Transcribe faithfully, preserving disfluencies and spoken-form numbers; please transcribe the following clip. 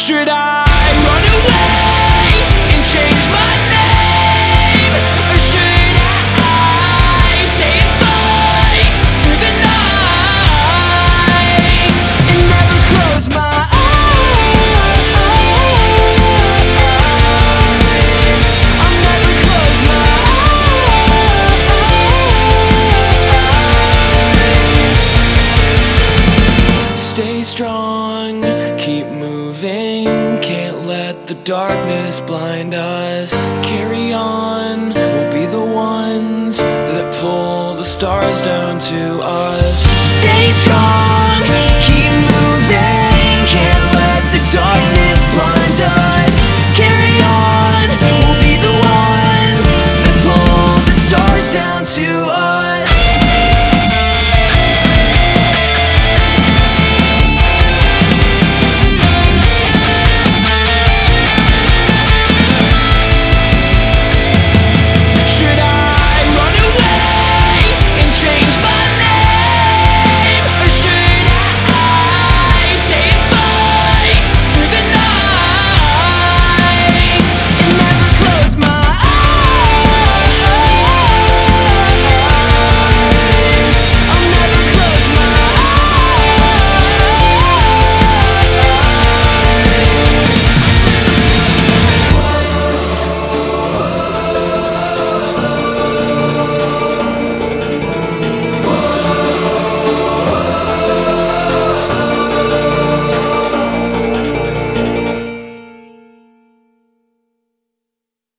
Should I run away and change my name? Or should I stay and fight through the night and never close my eyes? I'll never close my eyes. Stay strong, keep moving, can't let the darkness blind us. Carry on, we'll be the ones that pull the stars down to us. Stay strong, keep moving.